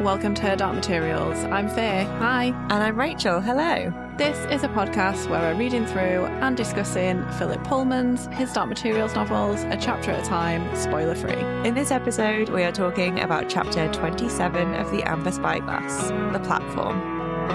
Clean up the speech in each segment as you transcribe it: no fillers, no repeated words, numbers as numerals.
welcome to Dark Materials. I'm Faye. Hi. And I'm Rachel. Hello. This is a podcast where we're reading through and discussing Philip Pullman's His Dark Materials novels, a chapter at a time, spoiler-free. In this episode, we are talking about chapter 27 of The Amber Spyglass, The Platform.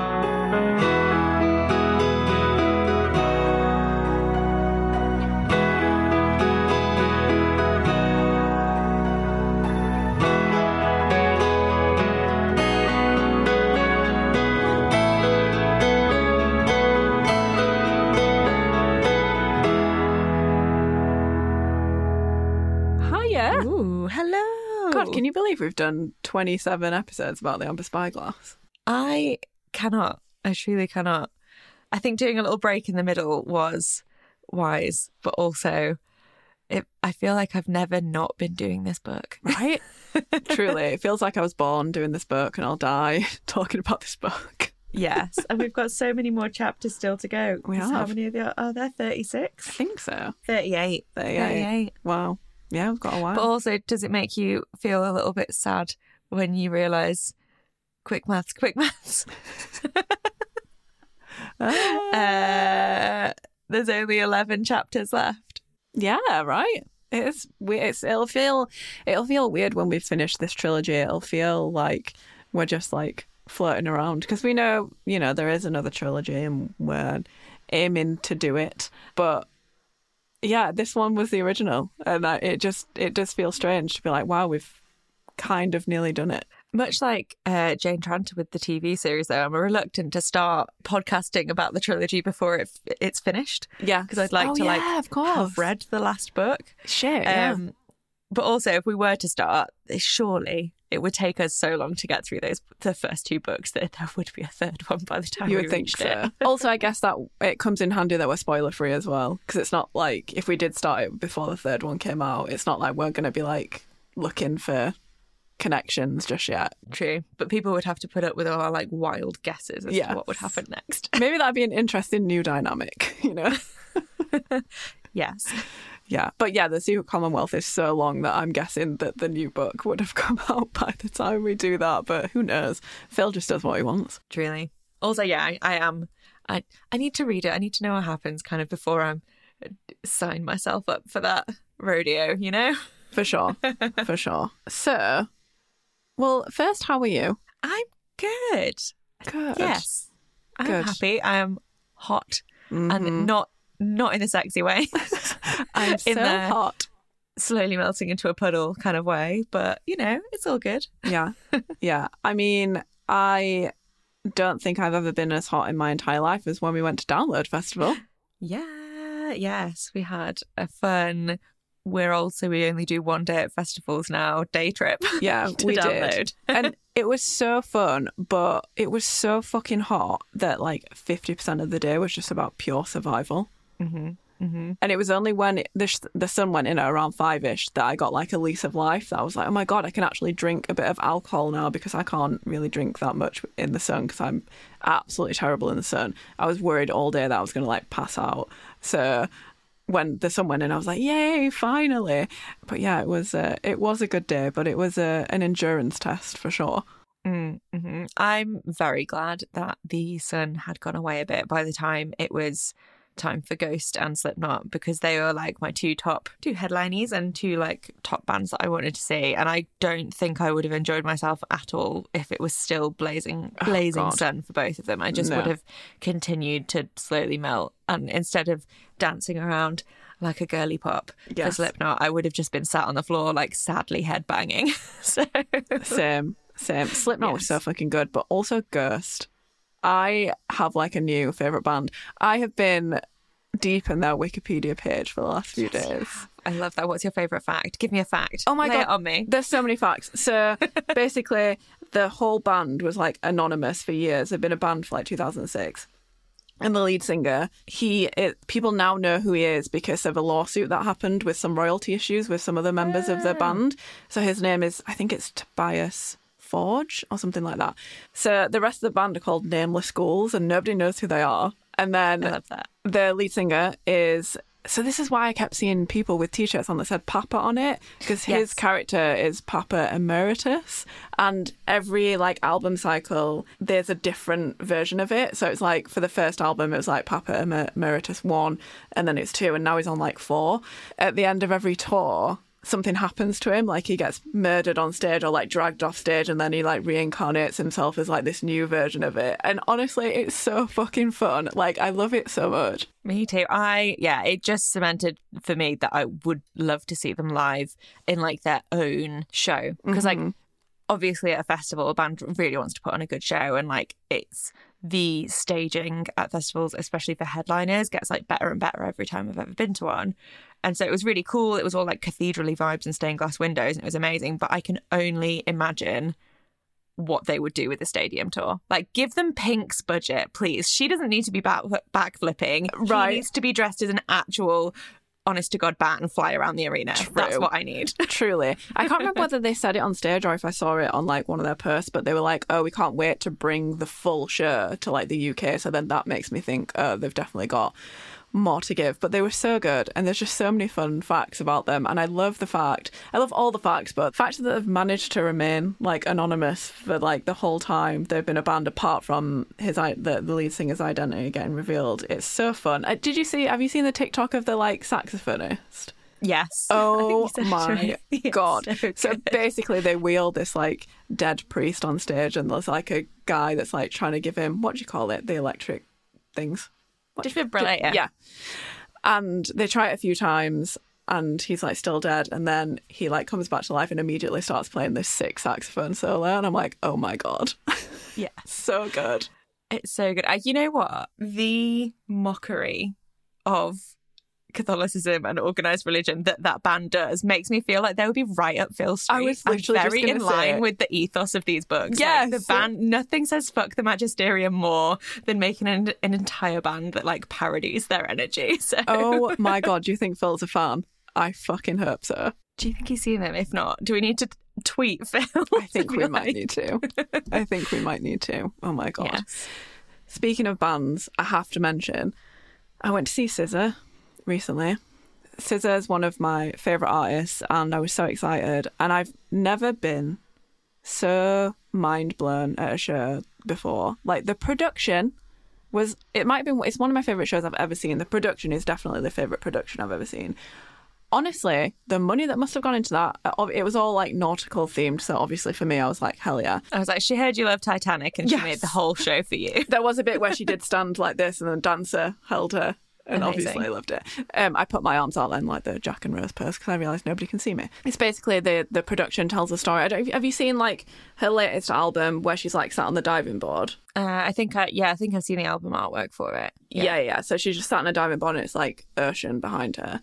Ooh, hello. God, can you believe we've done 27 episodes about the Amber Spyglass? I cannot. I truly cannot. I think doing a little break in the middle was wise, but also I feel like I've never not been doing this book. Right? Truly. It feels like I was born doing this book and I'll die talking about this book. Yes, and we've got so many more chapters still to go. We have. How many are there? 36? I think so. 38. 38. Wow. Yeah, we've got a while. But also, does it make you feel a little bit sad when you realise quick maths? There's only 11 chapters left. Yeah, right. It'll feel weird when we've finished this trilogy. It'll feel like we're just like floating around because we know, there is another trilogy and we're aiming to do it, but. Yeah, this one was the original, and it does feel strange to be like, wow, we've kind of nearly done it. Much like Jane Tranter with the TV series, though, I'm reluctant to start podcasting about the trilogy before it's finished. Yeah, because I'd like to have read the last book. Shit, yeah. But also, if we were to start, surely it would take us so long to get through the first two books that there would be a third one by the time you we would think reached so. it. Also, I guess that it comes in handy that we're spoiler free as well, because it's not like if we did start it before the third one came out, it's not like we're going to be like looking for connections just yet. True, but people would have to put up with all our like wild guesses as to what would happen next. Maybe that'd be an interesting new dynamic, Yes. Yeah, but yeah, the Secret Commonwealth is so long that I'm guessing that the new book would have come out by the time we do that, but who knows? Phil just does what he wants. Truly. Also, yeah, I need to read it. I need to know what happens kind of before I'm sign myself up for that rodeo, For sure. For sure. So, well, first, how are you? I'm good. Good. Yes. I'm Good. happy. I am hot and not in a sexy way. I'm so hot. Slowly melting into a puddle kind of way, but it's all good. Yeah. Yeah. I mean, I don't think I've ever been as hot in my entire life as when we went to Download Festival. Yeah. Yes. We had a fun, we only do one day at festivals now, day trip. Yeah, we did. And it was so fun, but it was so fucking hot that like 50% of the day was just about pure survival. Mm-hmm. Mm-hmm. And it was only when the sun went in at around 5ish that I got like a lease of life. That I was like, oh my God, I can actually drink a bit of alcohol now because I can't really drink that much in the sun because I'm absolutely terrible in the sun. I was worried all day that I was going to like pass out. So when the sun went in, I was like, yay, finally. But yeah, it was a good day, but it was an endurance test for sure. Mm-hmm. I'm very glad that the sun had gone away a bit by the time it was time for Ghost and Slipknot, because they were like my two headlinees and two like top bands that I wanted to see, and I don't think I would have enjoyed myself at all if it was still blazing sun for both of them. I just would have continued to slowly melt, and instead of dancing around like a girly pop for Slipknot, I would have just been sat on the floor like sadly headbanging. So same Slipknot was so fucking good, but also Ghost. I have like a new favourite band. I have been deep in their Wikipedia page for the last few days. I love that. What's your favourite fact? Give me a fact. Oh my God. Lay it on me. There's so many facts. So basically the whole band was like anonymous for years. They've been a band for like 2006. And the lead singer, people now know who he is because of a lawsuit that happened with some royalty issues with some other members of the band. So his name is, I think it's Tobias Forge or something like that. So the rest of the band are called Nameless Ghouls and nobody knows who they are. And then I love that. The lead singer is So this is why I kept seeing people with T-shirts on that said Papa on it, because his character is Papa Emeritus, and every like album cycle there's a different version of it. So it's like for the first album it was like Papa Emeritus 1, and then it's 2, and now he's on like 4. At the end of every tour, something happens to him, like he gets murdered on stage or like dragged off stage, and then he like reincarnates himself as like this new version of it. And honestly, it's so fucking fun. Like, I love it so much. Me too. It just cemented for me that I would love to see them live in like their own show, because like obviously at a festival a band really wants to put on a good show, and like it's the staging at festivals, especially for headliners, gets like better and better every time I've ever been to one. And so it was really cool. It was all like cathedral-y vibes and stained glass windows, and it was amazing. But I can only imagine what they would do with the stadium tour. Like, give them Pink's budget, please. She doesn't need to be backflipping. Right. She needs to be dressed as an actual honest-to-God bat and fly around the arena. True. That's what I need. Truly. I can't remember whether they said it on stage or if I saw it on like one of their posts, but they were like, oh, we can't wait to bring the full show to like the UK. So then that makes me think, oh, they've definitely got more to give. But they were so good, and there's just so many fun facts about them. And I love all the facts, but the fact that they've managed to remain like anonymous for like the whole time they've been a band, apart from the lead singer's identity getting revealed. It's so fun. Have you seen the TikTok of the like saxophonist? Yes. Oh my God. So good. basically they wheel this like dead priest on stage, and there's like a guy that's like trying to give him, what do you call it? The electric things. Defibrillator. Yeah. And they try it a few times, and he's like still dead, and then he like comes back to life and immediately starts playing this sick saxophone solo, and I'm like, oh my God. Yeah. So good. It's so good. You know what? The mockery of Catholicism and organised religion that band does makes me feel like they would be right up Phil Street. I was literally very just in line with the ethos of these books. Yes. Like, the band, nothing says fuck the magisterium more than making an entire band that like parodies their energy. So. Oh my God, do you think Phil's a fan? I fucking hope so. Do you think he's seen them? If not, do we need to tweet Phil? I think we might need to. I think we might need to. Oh my God. Yes. Speaking of bands, I have to mention, I went to see SZA recently. SZA is one of my favourite artists, and I was so excited. And I've never been so mind blown at a show before. Like, the production it's one of my favourite shows I've ever seen. The production is definitely the favourite production I've ever seen. Honestly, the money that must have gone into that, it was all like nautical themed. So obviously for me, I was like, hell yeah. I was like, she heard you love Titanic, and she made the whole show for you. There was a bit where she did stand like this, and the dancer held her. And Amazing. Obviously I loved it. I put my arms out then like the Jack and Rose pose, because I realised nobody can see me. It's basically the production tells a story. Have you seen like her latest album where she's like sat on the diving board? I think I've seen the album artwork for it. Yeah. So she's just sat on a diving board, and it's like ocean behind her.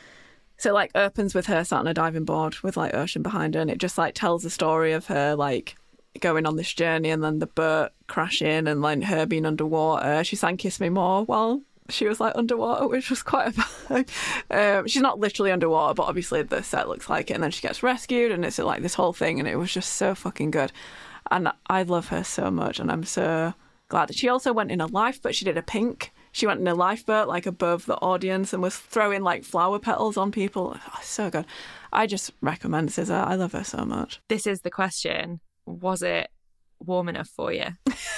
So like opens with her sat on a diving board with like ocean behind her, and it just like tells the story of her like going on this journey, and then the boat crashing, and like her being underwater. She sang Kiss Me More while she was like underwater, which was quite a vibe. She's not literally underwater, but obviously the set looks like it, and then she gets rescued, and it's like this whole thing, and it was just so fucking good. And I love her so much, and I'm so glad. She also went in a lifeboat. She did a pink. She went in a lifeboat like above the audience and was throwing like flower petals on people. Oh, so good. I just recommend SZA. I love her so much. This is the question. Was it warm enough for you?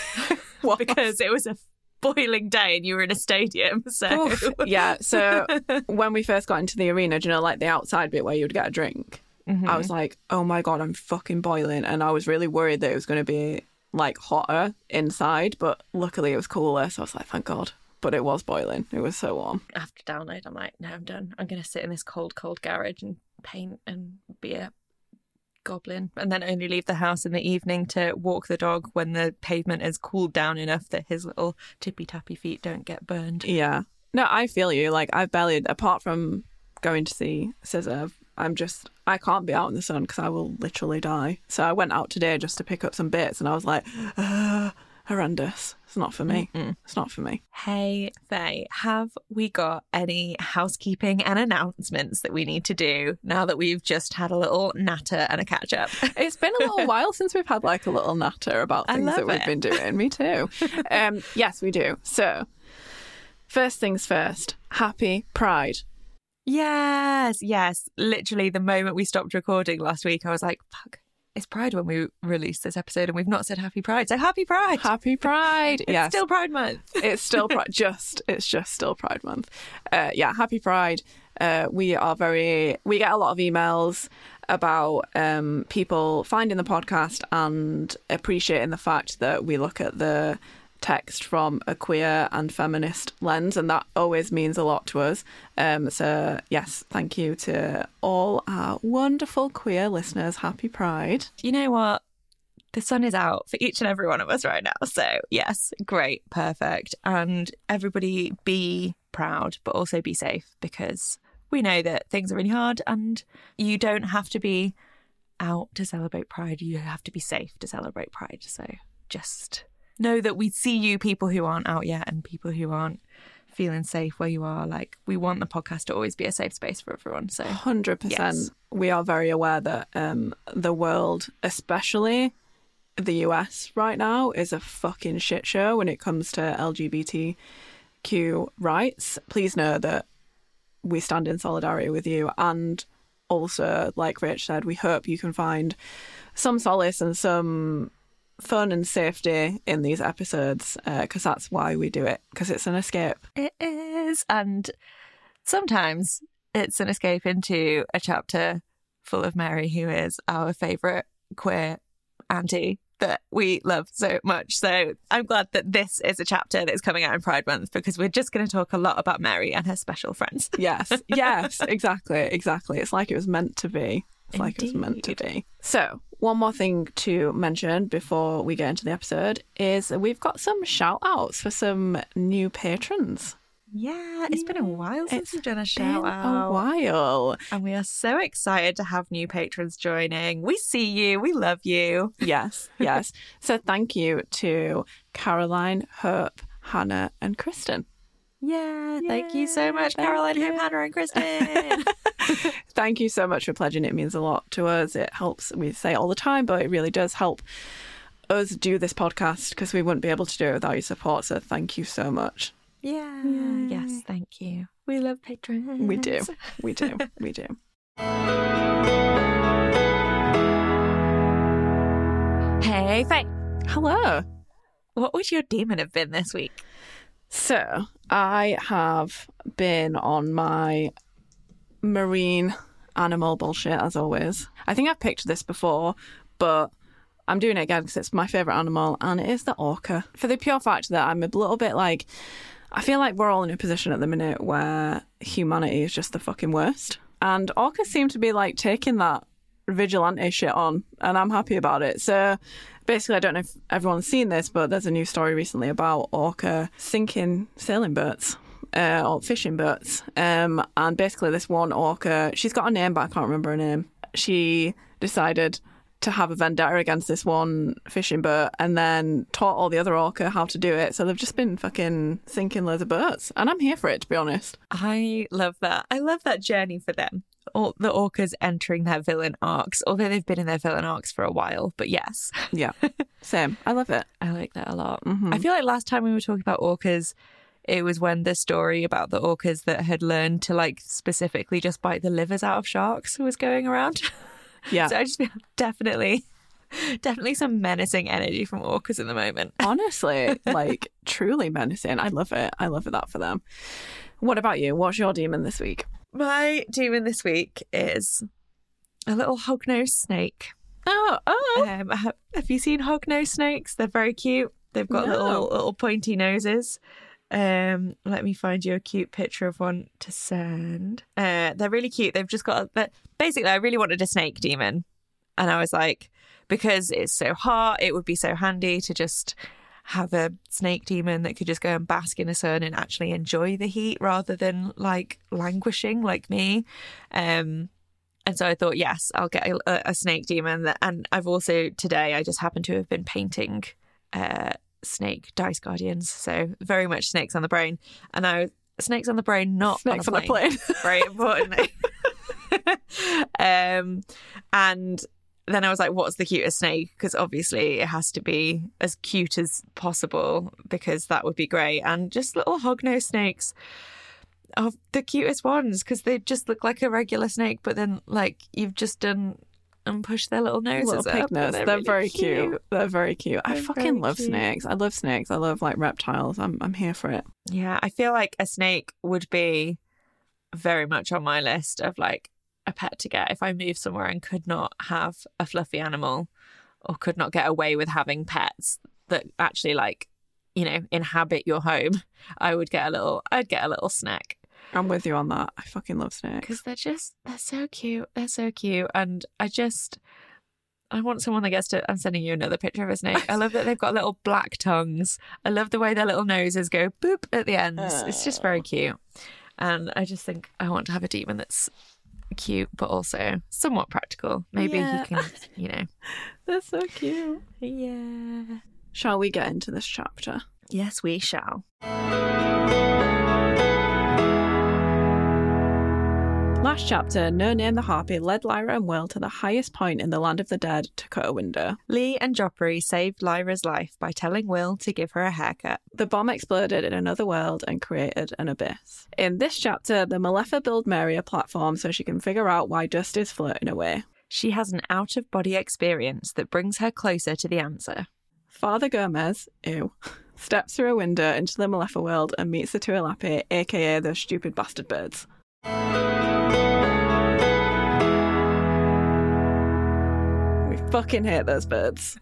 Because it was a boiling day and you were in a stadium. So Oof. Yeah. So when we first got into the arena, do you know, like the outside bit where you would get a drink? Mm-hmm. I was like, oh my God, I'm fucking boiling. And I was really worried that it was going to be like hotter inside, but luckily it was cooler. So I was like, thank God. But it was boiling. It was so warm. After download, I'm like, no, I'm done. I'm going to sit in this cold garage and paint and be a goblin, and then only leave the house in the evening to walk the dog when the pavement has cooled down enough that his little tippy-tappy feet don't get burned. Yeah. No, I feel you. Like, I've barely, apart from going to see SZA, I can't be out in the sun because I will literally die. So I went out today just to pick up some bits, and I was like, horrendous. It's not for me. Mm-mm. It's not for me. Hey, Faye, have we got any housekeeping and announcements that we need to do now that we've just had a little natter and a catch up? It's been a little while since we've had like a little natter about things that we've been doing. Me too. Yes, we do. So, first things first, happy Pride. Yes. Literally the moment we stopped recording last week, I was like, fuck, it's Pride when we released this episode and we've not said Happy Pride. So Happy Pride. Happy Pride. It's still Pride Month. It's still it's just still Pride Month. Happy Pride. We get a lot of emails about people finding the podcast and appreciating the fact that we look at the text from a queer and feminist lens, and that always means a lot to us. So yes, thank you to all our wonderful queer listeners. Happy Pride. You know what? The sun is out for each and every one of us right now. So yes, great, perfect. And everybody be proud, but also be safe, because we know that things are really hard and you don't have to be out to celebrate Pride. You have to be safe to celebrate Pride. So just know that we see you, people who aren't out yet and people who aren't feeling safe where you are. Like, we want the podcast to always be a safe space for everyone. So 100%. Yes. We are very aware that the world, especially the US right now, is a fucking shit show when it comes to LGBTQ rights. Please know that we stand in solidarity with you, and also, like Rach said, we hope you can find some solace and some fun and safety in these episodes, because that's why we do it, because it's an escape. It is. And sometimes it's an escape into a chapter full of Mary, who is our favourite queer auntie that we love so much. So I'm glad that this is a chapter that's coming out in Pride Month, because we're just going to talk a lot about Mary and her special friends. Yes, exactly. It's like it was meant to be. So, one more thing to mention before we get into the episode is we've got some shout outs for some new patrons. Yeah, it's been a while since we've done a shout out. A while. And we are so excited to have new patrons joining. We see you. We love you. Yes. So thank you to Caroline, Hope, Hannah and Kristen. Yeah, thank you so much, Caroline, Hope, Hannah and Kristen. Thank you so much for pledging. It means a lot to us. It helps. We say it all the time, but it really does help us do this podcast, because we wouldn't be able to do it without your support. So thank you so much. Yeah. Yes, thank you. We love patrons. We do. Hey, Faye. Hello. What would your demon have been this week? So, I have been on my marine animal bullshit, as always. I think I've picked this before, but I'm doing it again because it's my favourite animal, and it is the orca. For the pure fact that I'm a little bit like, I feel like we're all in a position at the minute where humanity is just the fucking worst. And orcas seem to be like taking that vigilante shit on, and I'm happy about it. So basically, I don't know if everyone's seen this, but there's a new story recently about orca sinking sailing boats or fishing boats. And basically this one orca, she's got a name, but I can't remember her name. She decided to have a vendetta against this one fishing boat and then taught all the other orca how to do it. So they've just been fucking sinking loads of boats. And I'm here for it, to be honest. I love that. I love that journey for them. All the orcas entering their villain arcs, although they've been in their villain arcs for a while, but yes. Yeah, same. I love it. I like that a lot. Mm-hmm. I feel like last time we were talking about orcas, it was when the story about the orcas that had learned to like specifically just bite the livers out of sharks was going around. Yeah. So I just feel definitely some menacing energy from orcas at the moment. Honestly, like truly menacing. I love it. I love that for them. What about you? What's your demon this week? My demon this week is a little hognose snake. Oh. Have you seen hognose snakes? They're very cute. They've got little pointy noses. Let me find you a cute picture of one to send. They're really cute. They've just got basically, I really wanted a snake demon, and I was like, because it's so hot, it would be so handy to just have a snake demon that could just go and bask in the sun and actually enjoy the heat rather than like languishing like me. And so I thought, yes, I'll get a snake demon. And I've also today, I just happen to have been painting snake dice guardians, so very much snakes on the brain. And snakes on the brain, not snakes on the plane. Very importantly. And then I was like, what's the cutest snake? Because obviously it has to be as cute as possible, because that would be great. And just little hognose snakes of the cutest ones because they just look like a regular snake, but then like you've just done and push their little noses little up. pig nose. They're Really very cute. They're very cute. I They're fucking very love cute. snakes. I love snakes. I love like reptiles. I'm here for it. Yeah, I feel like a snake would be very much on my list of like a pet to get if I moved somewhere and could not have a fluffy animal or could not get away with having pets that actually like, you know, inhabit your home. I'd get a little snake. I'm with you on that. I fucking love snakes. Because they're so cute. They're so cute. And I want someone that gets to, I'm sending you another picture of a snake. I love that they've got little black tongues. I love the way their little noses go boop at the ends. It's just very cute. And I just think I want to have a demon that's cute, but also somewhat practical. Maybe Yeah. he can, you know. They're so cute. Yeah. Shall we get into this chapter? Yes, we shall. Last chapter, No Name the Harpy led Lyra and Will to the highest point in the land of the dead to cut a window. Lee and Joffrey saved Lyra's life by telling Will to give her a haircut. The bomb exploded in another world and created an abyss. In this chapter, the Malefa build Mary a platform so she can figure out why dust is floating away. She has an out-of-body experience that brings her closer to the answer. Father Gomez, steps through a window into the Malefa world and meets the Tualapi, aka those stupid bastard birds. We fucking hate those birds.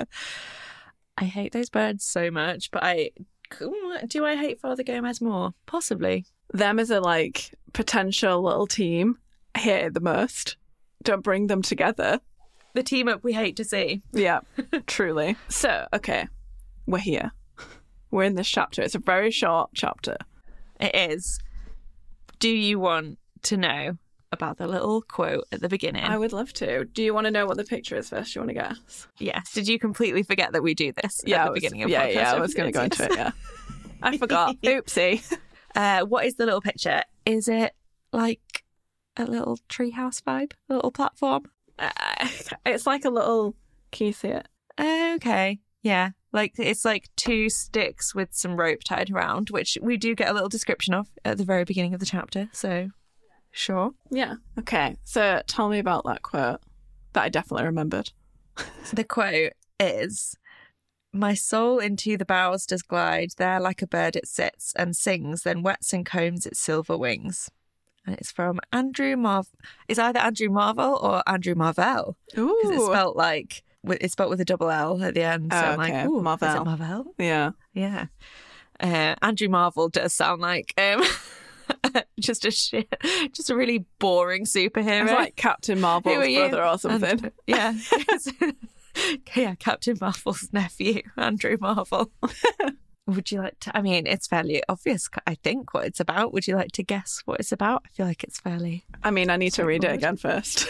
I hate those birds so much, but do I hate Father Gomez more? Possibly. Them as a like potential little team, I hate it the most. Don't bring them together. The team up we hate to see. Yeah, truly. So, okay, we're here. We're in this chapter. It's a very short chapter. It is. Do you want to know about the little quote at the beginning? I would love to. Do you want to know what the picture is first? Do you want to guess? Yes. Did you completely forget that we do this at the beginning of podcast? Yeah, I was going to go into it, yeah. I forgot. Oopsie. What is the little picture? Is it like a little treehouse vibe? A little platform? It's like a little... Can you see it? Okay. Yeah. Like it's like two sticks with some rope tied around, which we do get a little description of at the very beginning of the chapter. So, sure. Yeah. Okay. So tell me about that quote that I definitely remembered. The quote is, "My soul into the boughs does glide, there like a bird it sits and sings, then wets and combs its silver wings." And it's from Andrew It's either Andrew Marvell or Andrew Marvell. Ooh. Because it's spelled with a double L at the end. So Oh, I'm like, okay. ooh, Marvell. is it Marvell? Yeah. Yeah. Andrew Marvell does sound like just a really boring superhero. It's like Captain Marvel's Who are you? brother or something. And, yeah. Yeah, Captain Marvel's nephew, Andrew Marvell. Would you like to... I mean, it's fairly obvious, I think, what it's about. Would you like to guess what it's about? I feel like it's fairly... I mean, I need to read it again first.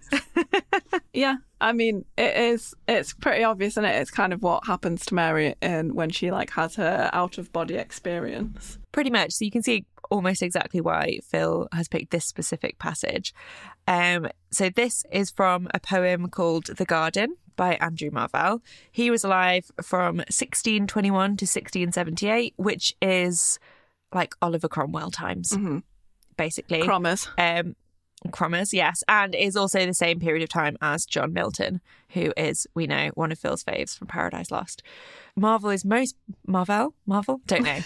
Yeah, I mean, it's pretty obvious, isn't it? It's kind of what happens to Mary when she like has her out-of-body experience. Pretty much. So you can see almost exactly why Phil has picked this specific passage. So this is from a poem called The Garden by Andrew Marvell. He was alive from 1621 to 1678, which is like Oliver Cromwell times, basically. Crommers, yes, and is also the same period of time as John Milton, who is, we know, one of Phil's faves from Paradise Lost. Marvel, don't know.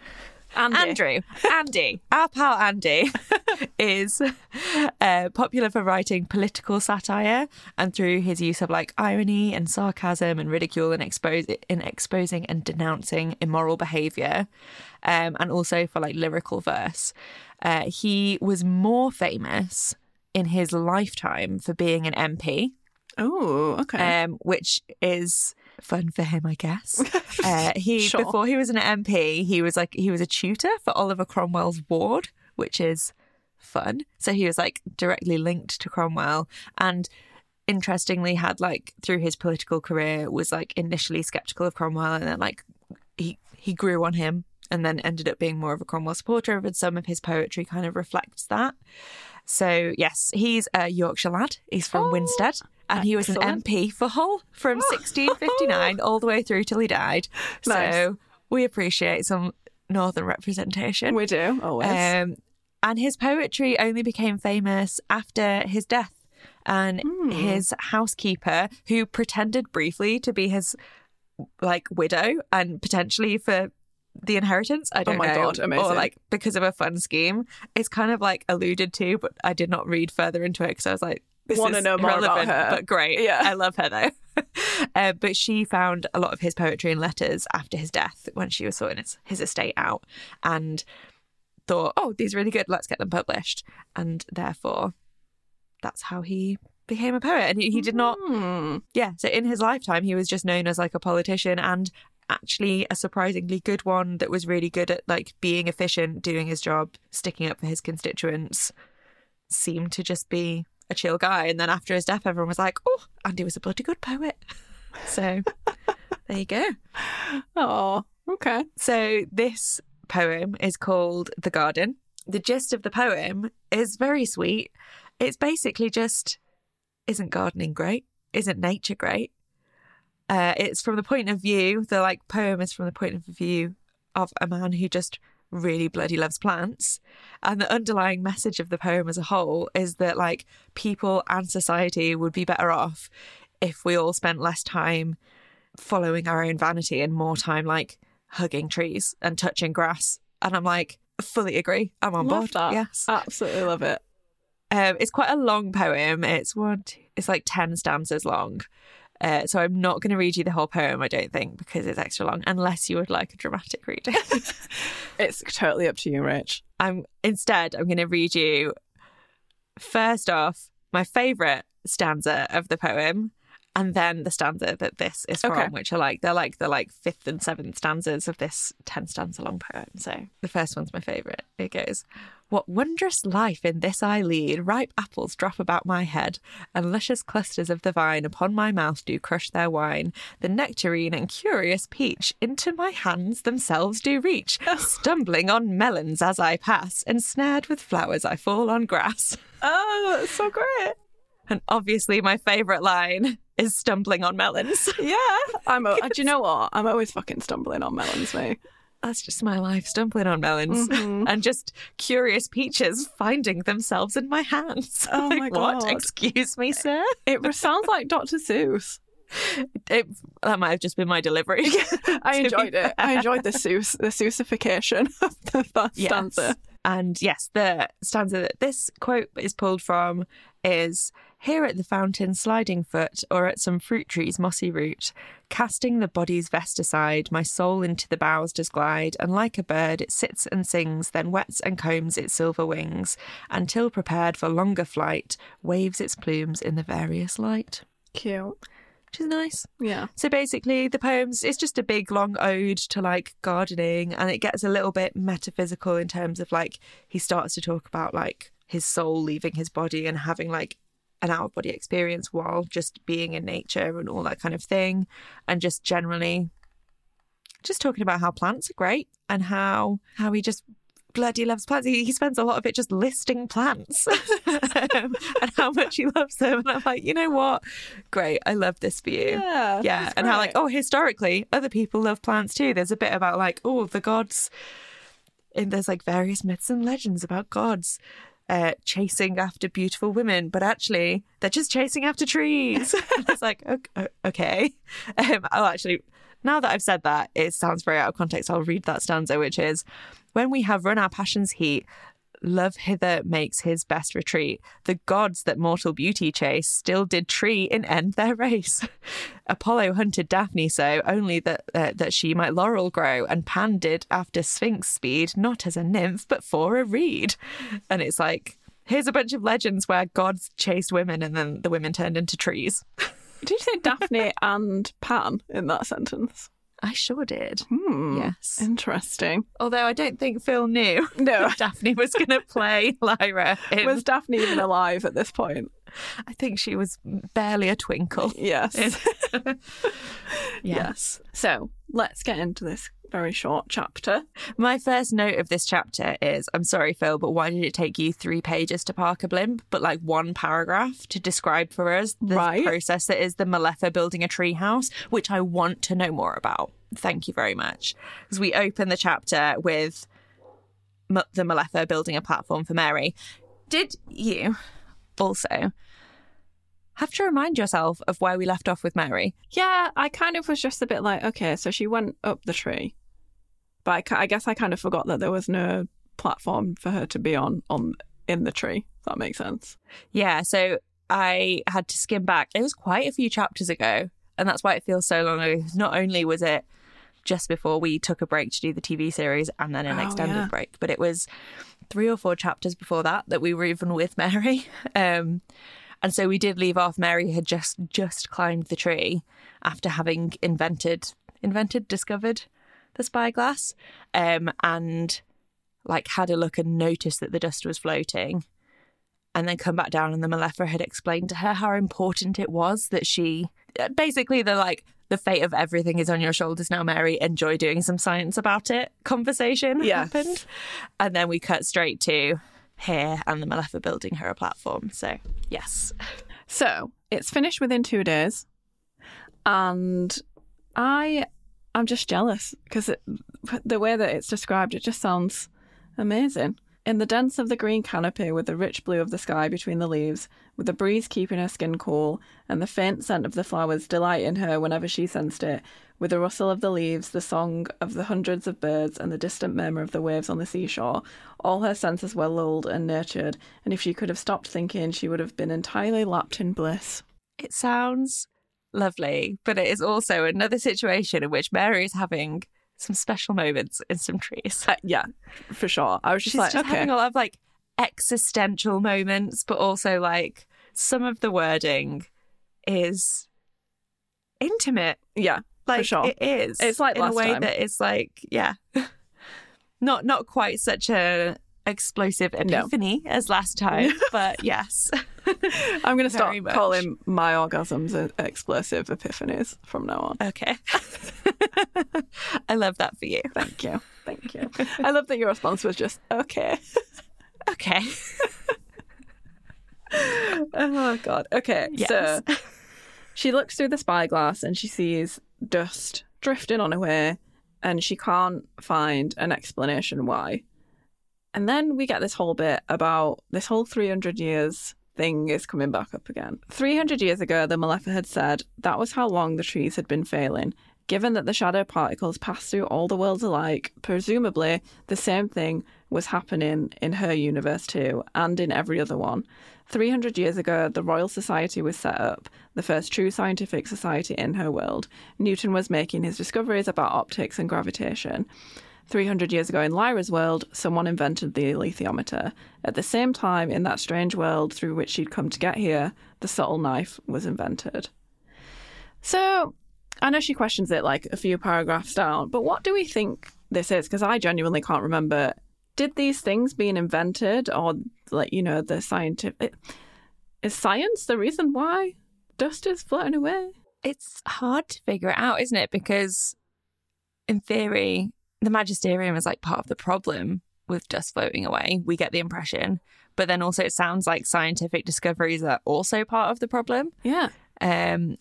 Andy, our pal Andy, is popular for writing political satire and through his use of like irony and sarcasm and ridicule and exposing and denouncing immoral behaviour, and also for like lyrical verse. He was more famous in his lifetime for being an MP. Oh, okay. Which is fun for him, I guess. Sure. Before he was an MP, he was a tutor for Oliver Cromwell's ward, which is fun. So he was like directly linked to Cromwell, and interestingly had like through his political career was like initially skeptical of Cromwell, and then like he grew on him, and then ended up being more of a Cromwell supporter, and some of his poetry kind of reflects that. So yes, he's a Yorkshire lad. He's from Winstead. And he was an MP for Hull from 1659 all the way through till he died. Nice. So we appreciate some northern representation. We do, always. And his poetry only became famous after his death. And his housekeeper, who pretended briefly to be his like widow and potentially for the inheritance, I don't know. God, amazing. Or like because of a fun scheme, it's kind of like alluded to, but I did not read further into it because I was like, this Want to is know more about irrelevant, her. but great. Yeah. I love her though. But she found a lot of his poetry and letters after his death when she was sorting his estate out, and thought, oh, these are really good, let's get them published. And therefore that's how he became a poet. And he did not so in his lifetime he was just known as like a politician, and actually a surprisingly good one that was really good at like being efficient, doing his job, sticking up for his constituents. Seemed to just be a chill guy. And then after his death everyone was like, oh, Andy was a bloody good poet. So there you go. Oh, okay. So this poem is called The Garden. The gist of the poem is very sweet. It's basically just, isn't gardening great? Isn't nature great? It's from the point of view, the like poem is from the point of view of a man who just really bloody loves plants. And the underlying message of the poem as a whole is that like people and society would be better off if we all spent less time following our own vanity and more time like hugging trees and touching grass. And I'm like, fully agree. I'm on board. That. Yes. Absolutely love it. It's quite a long poem. It's like 10 stanzas long. So I'm not going to read you the whole poem, I don't think, because it's extra long, unless you would like a dramatic reading. It's totally up to you, Rich. Instead, I'm going to read you, first off, my favourite stanza of the poem, and then the stanza that this is from, which are they're like the fifth and seventh stanzas of this 10 stanza long poem. So the first one's my favourite. It goes, "What wondrous life in this I lead, ripe apples drop about my head, and luscious clusters of the vine upon my mouth do crush their wine. The nectarine and curious peach into my hands themselves do reach, stumbling on melons as I pass, and snared with flowers I fall on grass." Oh, that's so great. And obviously my favourite line is stumbling on melons. Yeah. Do you know what? I'm always fucking stumbling on melons, mate. That's just my life, stumbling on melons. And just curious peaches finding themselves in my hands. Oh my God. What? Excuse me, sir? It sounds like Dr. Seuss. That might have just been my delivery. I enjoyed it. I enjoyed the Seussification of the stanza. And yes, the stanza that this quote is pulled from is, "Here at the fountain sliding foot, or at some fruit tree's mossy root, casting the body's vest aside, my soul into the boughs does glide, and like a bird it sits and sings, then wets and combs its silver wings, until prepared for longer flight, waves its plumes in the various light." Cute. Which is nice. Yeah. So basically the poems, it's just a big long ode to like gardening, and it gets a little bit metaphysical in terms of like he starts to talk about like his soul leaving his body and having like an out-of-body experience while just being in nature and all that kind of thing, and just generally just talking about how plants are great and how he just bloody loves plants. He spends a lot of it just listing plants and how much he loves them. And I'm like, you know what? Great. I love this for you. Yeah. And how like, oh, historically, other people love plants too. There's a bit about like, oh, the gods. And there's like various myths and legends about gods chasing after beautiful women, but actually they're just chasing after trees. And it's like, okay. I'll actually, now that I've said that, it sounds very out of context. I'll read that stanza, which is, "When we have run our passion's heat, love hither makes his best retreat. The gods that mortal beauty chase still did tree in end their race. Apollo hunted Daphne so, only that she might laurel grow, and Pan did after Sphinx speed, not as a nymph, but for a reed." And it's like, here's a bunch of legends where gods chased women and then the women turned into trees. Did you say Daphne and Pan in that sentence? I sure did. Yes. Interesting. Although I don't think Phil knew that Daphne was going to play Lyra. Was Daphne even alive at this point? I think she was barely a twinkle. Yes. Yes. So let's get into this very short chapter. My first note of this chapter is, I'm sorry, Phil, but why did it take you 3 pages to park a blimp, but like 1 paragraph to describe for us the process that is the Maletha building a tree house, which I want to know more about? thank you very much. Because we open the chapter with the Malefa building a platform for Mary. Did you also have to remind yourself of where we left off with Mary? Yeah, I kind of was just a bit like, okay, so she went up the tree. But I guess I kind of forgot that there was no platform for her to be on in the tree, if that makes sense. Yeah, so I had to skim back. It was quite a few chapters ago, and that's why it feels so long ago. Not only was it just before we took a break to do the TV series and then an extended break, but it was 3 or 4 chapters before that we were even with Mary. And so we did leave off. Mary had just climbed the tree after having discovered the spyglass, and like had a look and noticed that the dust was floating, and then come back down, and the Malefa had explained to her how important it was that she basically the fate of everything is on your shoulders now, Mary. Enjoy doing some science about it. Conversation happened. And then we cut straight to here and the Malefa building her a platform. So, yes. So, it's finished within 2 days. And I'm just jealous because the way that it's described, it just sounds amazing. In the dense of the green canopy, with the rich blue of the sky between the leaves, with the breeze keeping her skin cool, and the faint scent of the flowers delighting her whenever she sensed it, with the rustle of the leaves, the song of the hundreds of birds, and the distant murmur of the waves on the seashore, all her senses were lulled and nurtured, and if she could have stopped thinking, she would have been entirely lapped in bliss. It sounds lovely, but it is also another situation in which Mary is having some special moments in some trees. Yeah, for sure. I was just She's having a lot of like existential moments, but also like some of the wording is intimate. Yeah, like for sure. It is. It's like in last a way time. that it's like, yeah, not quite such a explosive epiphany as last time, but yes. I'm going to start calling my orgasms explosive epiphanies from now on. Okay. I love that for you. Thank you. Thank you. I love that your response was just, okay. Okay. Oh, God. Okay, yes. So she looks through the spyglass and she sees dust drifting on her way, and she can't find an explanation why. And then we get this whole bit about this whole 300 years thing is coming back up again. 300 years ago, the Malefa had said that was how long the trees had been failing. Given that the shadow particles pass through all the worlds alike, presumably the same thing was happening in her universe too, and in every other one. 300 years ago, the Royal Society was set up, the first true scientific society in her world. Newton was making his discoveries about optics and gravitation. 300 years ago in Lyra's world, someone invented the alethiometer. At the same time, in that strange world through which she'd come to get here, the subtle knife was invented. So, I know she questions it like a few paragraphs down, but what do we think this is? Because I genuinely can't remember. Did these things being invented, or like, you know, the scientific... Is science the reason why dust is floating away? It's hard to figure it out, isn't it? Because in theory, the magisterium is like part of the problem with dust floating away. We get the impression. But then also it sounds like scientific discoveries are also part of the problem. Yeah. And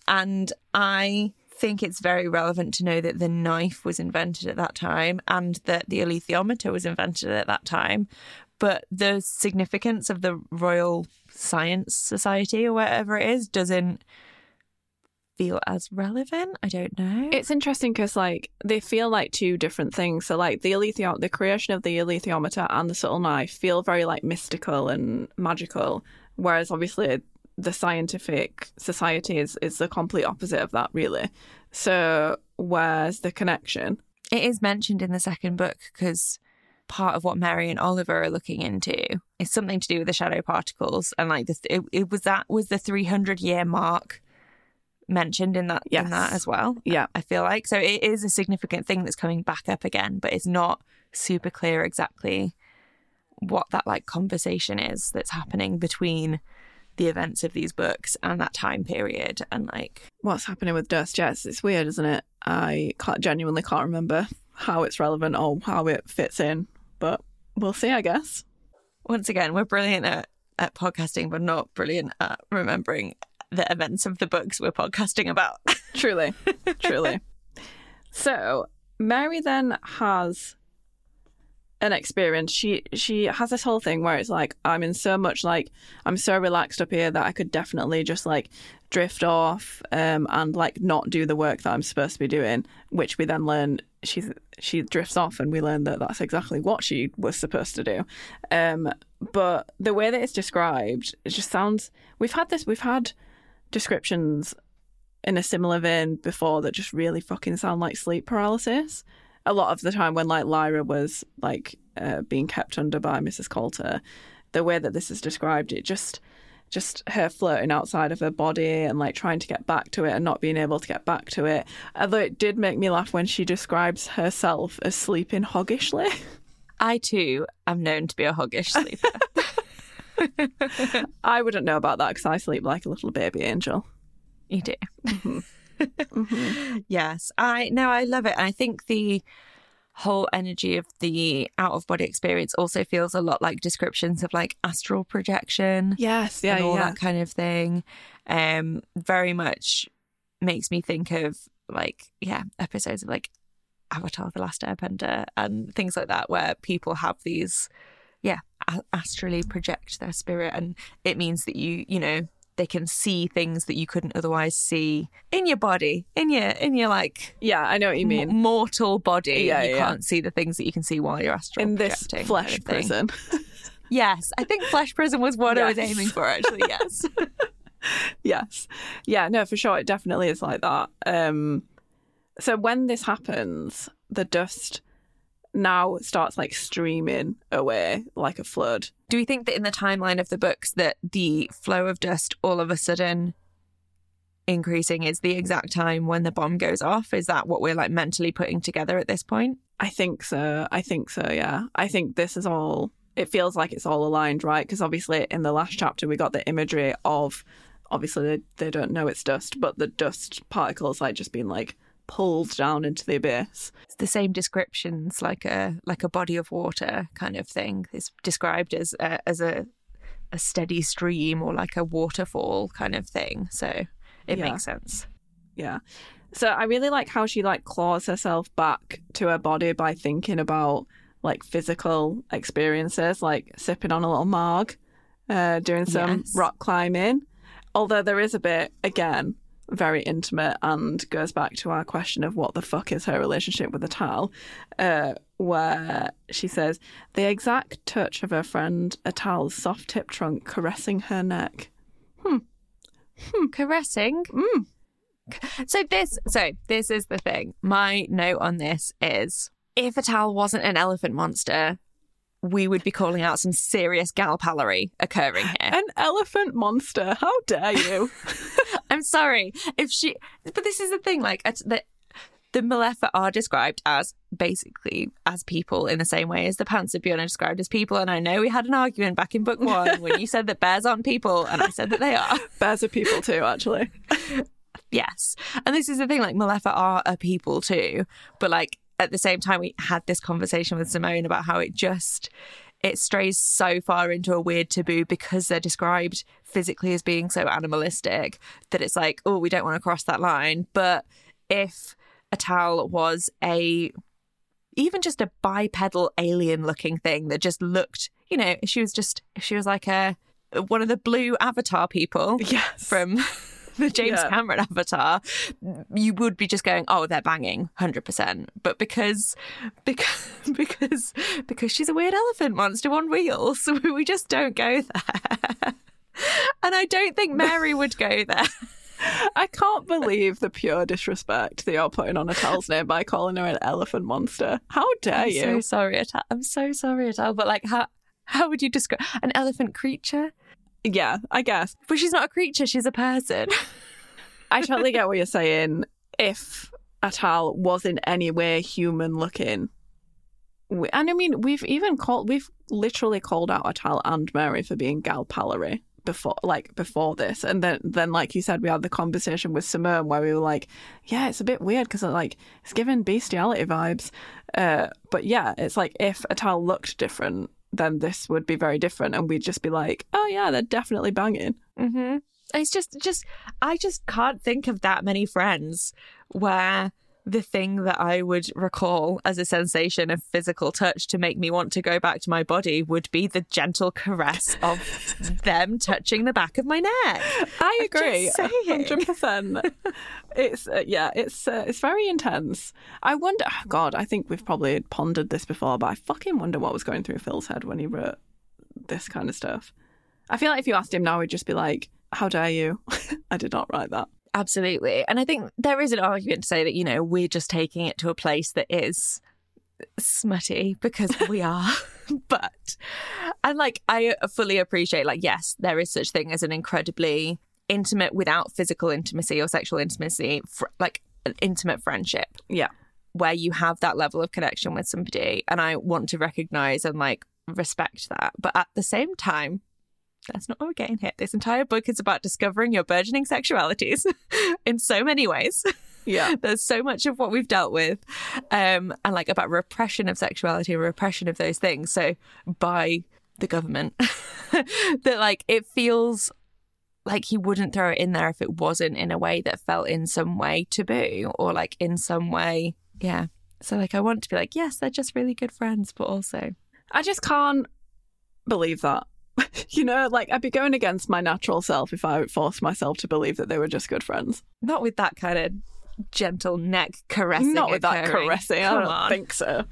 I think it's very relevant to know that the knife was invented at that time and that the alethiometer was invented at that time. But the significance of the Royal Science Society or whatever it is doesn't feel as relevant. I don't know. It's interesting because like they feel like two different things. So like the creation of the alethiometer and the subtle knife feel very like mystical and magical, whereas obviously the scientific society is the complete opposite of that, really. So where's the connection? It is mentioned in the second book because part of what Mary and Oliver are looking into is something to do with the shadow particles, and like this, it was the 300-year mark mentioned in that as well. Yeah, I feel like so it is a significant thing that's coming back up again, but it's not super clear exactly what that like conversation is that's happening between the events of these books and that time period, and like what's happening with dust. Yes, it's weird, isn't it? I genuinely can't remember how it's relevant or how it fits in, but we'll see, I guess. Once again, we're brilliant at podcasting, but not brilliant at remembering the events of the books we're podcasting about. Truly. So Mary then has an experience. She has this whole thing where it's like, I'm in so much, like, I'm so relaxed up here that I could definitely just like drift off and like not do the work that I'm supposed to be doing, which we then learn she drifts off, and we learn that that's exactly what she was supposed to do. But the way that it's described, it just sounds, we've had descriptions in a similar vein before that just really fucking sound like sleep paralysis. A lot of the time when like Lyra was like being kept under by Mrs. Coulter, the way that this is described, it just her floating outside of her body and like trying to get back to it and not being able to get back to it. Although it did make me laugh when she describes herself as sleeping hoggishly. I too am known to be a hoggish sleeper. I wouldn't know about that because I sleep like a little baby angel. You do. Mm-hmm. Mm-hmm. Yes, I love it. And I think the whole energy of the out-of-body experience also feels a lot like descriptions of like astral projection. Yes, and all that kind of thing. Very much makes me think of like, episodes of like Avatar: The Last Airbender and things like that, where people have these, astrally project their spirit, and it means that you know, they can see things that you couldn't otherwise see in your body, in your like, I know what you mean, mortal body. You can't see the things that you can see while you're astral in projecting, this flesh prison. Yes, I think flesh prison was what I was aiming for, actually. Yes. Yes, yeah, no, for sure, it definitely is like that. So when this happens, the dust now starts like streaming away like a flood. Do we think that in the timeline of the books that the flow of dust all of a sudden increasing is the exact time when the bomb goes off? Is that what we're like mentally putting together at this point? I think so, yeah. I think this is all, it feels like it's all aligned, right? Because obviously in the last chapter we got the imagery of, obviously they don't know it's dust, but the dust particles like just being like pulled down into the abyss. It's the same descriptions, like a body of water kind of thing. It's described as a steady stream or like a waterfall kind of thing. So it makes sense. Yeah. So I really like how she like claws herself back to her body by thinking about like physical experiences, like sipping on a little marg, doing some rock climbing. Although there is a bit, again, very intimate and goes back to our question of what the fuck is her relationship with Atal, where she says, the exact touch of her friend Atal's soft-tipped trunk caressing her neck. Caressing? So this is the thing. My note on this is, if Atal wasn't an elephant monster, we would be calling out some serious galpallery occurring here. An elephant monster? How dare you? I'm sorry. But this is the thing, like, the Malefa are described as basically as people in the same way as the Panzerbjörn are described as people. And I know we had an argument back in book 1 when you said that bears aren't people, and I said that they are. Bears are people too, actually. Yes. And this is the thing, like, Malefa are a people too. But, like, at the same time, we had this conversation with Simone about how it strays so far into a weird taboo because they're described physically as being so animalistic that it's like, oh, we don't want to cross that line. But if Atal was even just a bipedal alien looking thing that just looked, you know, if she was like one of the blue Avatar people from the James Cameron Avatar, you would be just going, oh, they're banging 100%. But because she's a weird elephant monster on wheels, we just don't go there. And I don't think Mary would go there. I can't believe the pure disrespect that you're putting on Atal's name by calling her an elephant monster. How dare you? I'm so sorry, Atal. I'm so sorry, Atal. But like, how would you describe an elephant creature? Yeah, I guess. But she's not a creature, she's a person. I totally get what you're saying. If Atal was in any way human looking, and I mean, we've literally called out Atal and Mary for being galpallery before this, and then like you said, we had the conversation with Simone where we were like, yeah, it's a bit weird because it's giving bestiality vibes. But yeah, it's like if Atal looked different, then this would be very different, and we'd just be like, oh yeah, they're definitely banging. Mm-hmm. It's just I just can't think of that many friends where the thing that I would recall as a sensation of physical touch to make me want to go back to my body would be the gentle caress of them touching the back of my neck. I agree, I'm just saying. 100%. It's very intense. I wonder, God, I think we've probably pondered this before, but I fucking wonder what was going through Phil's head when he wrote this kind of stuff. I feel like if you asked him now, he'd just be like, how dare you? I did not write that. Absolutely. And I think there is an argument to say that, you know, we're just taking it to a place that is smutty because we are. But, and like, I fully appreciate, like, yes, there is such thing as an incredibly intimate without physical intimacy or sexual intimacy, like an intimate friendship. Yeah. Where you have that level of connection with somebody. And I want to recognize and like respect that. But at the same time, that's not what we're getting here. This entire book is about discovering your burgeoning sexualities in so many ways. Yeah. There's so much of what we've dealt with and like about repression of sexuality, repression of those things. So by the government, that like it feels like he wouldn't throw it in there if it wasn't in a way that felt in some way taboo or like in some way. Yeah. So like I want to be like, yes, they're just really good friends, but also I just can't believe that. You know, like I'd be going against my natural self if I forced myself to believe that they were just good friends. Not with that kind of gentle neck caressing. Not with that occurring. caressing. Come I don't on. think so.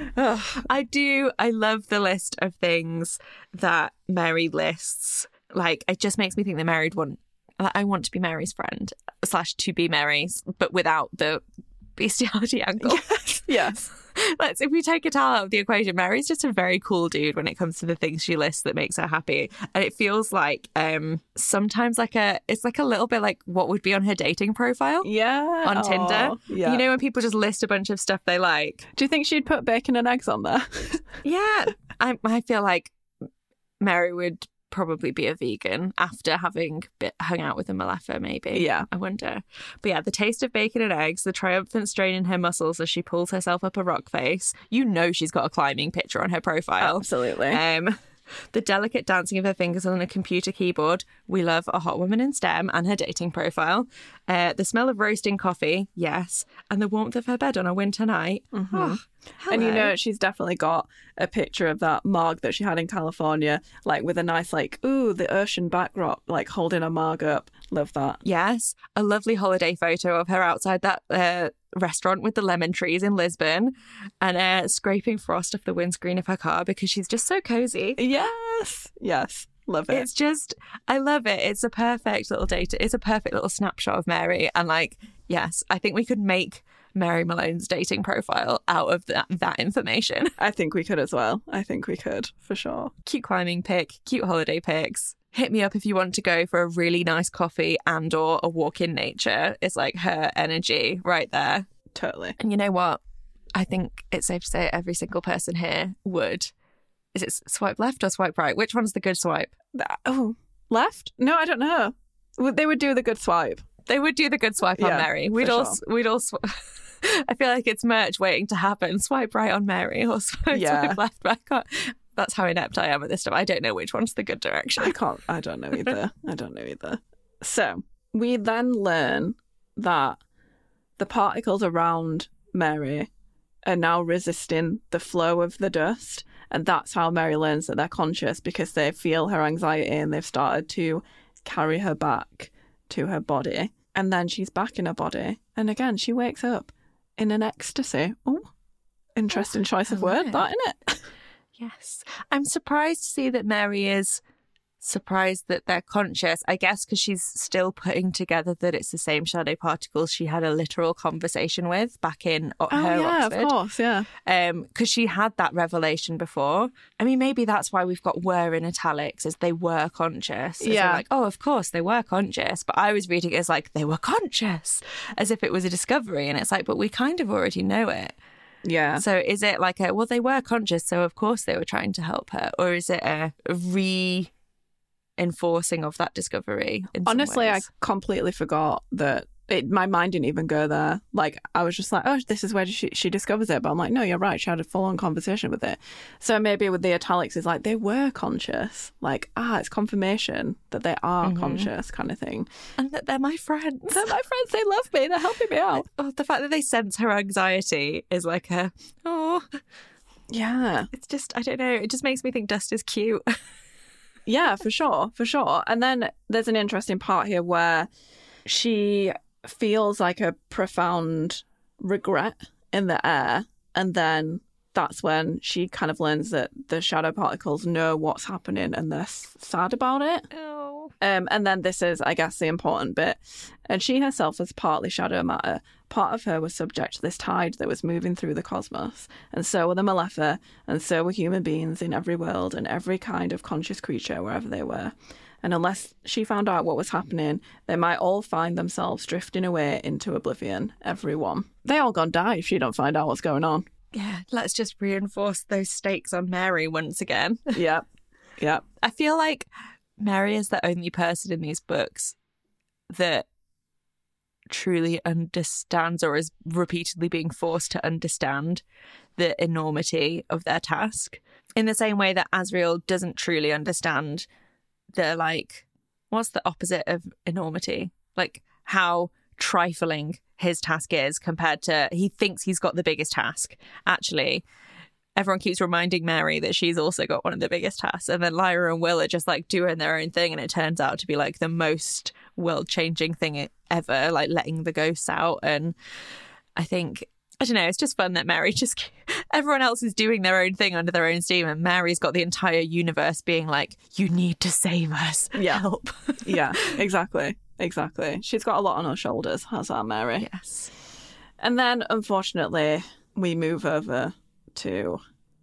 I love the list of things that Mary lists. Like, it just makes me think that Mary I want to be Mary's friend / to be Mary's, but without the bestiality angle. Yes. If we take Tal out of the equation, Mary's just a very cool dude when it comes to the things she lists that makes her happy. And it feels like sometimes it's like a little bit like what would be on her dating profile. Yeah. On Tinder. Yeah. You know, when people just list a bunch of stuff they like. Do you think she'd put bacon and eggs on there? Yeah. I feel like Mary would probably be a vegan after having hung out with a Malefa, maybe. Yeah. I wonder. But yeah, the taste of bacon and eggs, the triumphant strain in her muscles as she pulls herself up a rock face. You know she's got a climbing picture on her profile. Absolutely. The delicate dancing of her fingers on a computer keyboard. We love a hot woman in STEM and her dating profile. The smell of roasting coffee, yes. And the warmth of her bed on a winter night. Mm-hmm. Oh, and you know, she's definitely got a picture of that Marg that she had in California, like with a nice, like, ooh, the ocean backdrop, like holding a Marg up. Love that. Yes. A lovely holiday photo of her outside that restaurant with the lemon trees in Lisbon and scraping frost off the windscreen of her car because she's just so cozy. Yes. Love it. It's just, I love it. It's a perfect little data. It's a perfect little snapshot of Mary. And like, yes, I think we could make Mary Malone's dating profile out of that information. I think we could as well. I think we could, for sure. Cute climbing pic, cute holiday pics. Hit me up if you want to go for a really nice coffee and or a walk in nature. It's like her energy right there. Totally. And you know what? I think it's safe to say every single person here would. Is it swipe left or swipe right? Which one's the good swipe? Oh, left? No, I don't know. They would do the good swipe. They would do the good swipe on Mary. We'd all I feel like it's merch waiting to happen. Swipe right on Mary or swipe left. But I can't. That's how inept I am at this stuff. I don't know which one's the good direction. I don't know either. So we then learn that the particles around Mary are now resisting the flow of the dust. And that's how Mary learns that they're conscious, because they feel her anxiety and they've started to carry her back to her body. And then she's back in her body. And again, she wakes up in an ecstasy. Oh, interesting choice of word, that, innit? Yes. I'm surprised to see that Mary is surprised that they're conscious. I guess because she's still putting together that it's the same shadow particles she had a literal conversation with back in her Oxford. Of course, yeah. Because she had that revelation before. I mean, maybe that's why we've got were in italics, as they were conscious. Yeah. Like, oh, of course, they were conscious. But I was reading it as like, they were conscious, as if it was a discovery. And it's like, but we kind of already know it. Yeah. So is it like well, they were conscious, so of course they were trying to help her? Or is it a reinforcing of that discovery? Honestly, I completely forgot that my mind didn't even go there. Like, I was just like, oh, this is where she discovers it. But I'm like, no, you're right. She had a full-on conversation with it. So maybe with the italics, it's like they were conscious. Like, it's confirmation that they are conscious kind of thing. And that they're my friends. They're my friends. They love me. They're helping me out. The fact that they sense her anxiety is like yeah. It's just, I don't know. It just makes me think Dust is cute. Yeah, for sure. For sure. And then there's an interesting part here where she feels like a profound regret in the air, and then that's when she kind of learns that the shadow particles know what's happening and they're sad about it. Oh. And then this is, I guess, the important bit. And she herself was partly shadow matter. Part of her was subject to this tide that was moving through the cosmos. And so were the Malefa, and so were human beings in every world and every kind of conscious creature wherever they were. And unless she found out what was happening, they might all find themselves drifting away into oblivion, everyone. They all gonna die if she don't find out what's going on. Yeah, let's just reinforce those stakes on Mary once again. Yep. I feel like Mary is the only person in these books that truly understands, or is repeatedly being forced to understand, the enormity of their task. In the same way that Asriel doesn't truly understand the, like, what's the opposite of enormity? Like, how trifling his task is compared to, he thinks he's got the biggest task. Actually, everyone keeps reminding Mary that she's also got one of the biggest tasks. And then Lyra and Will are just like doing their own thing. And it turns out to be like the most world-changing thing ever, like letting the ghosts out. And I think, I don't know, it's just fun that Mary just, everyone else is doing their own thing under their own steam. And Mary's got the entire universe being like, you need to save us. Yeah. Help. Yeah, exactly. She's got a lot on her shoulders, has our Mary. Yes. And then, unfortunately, we move over to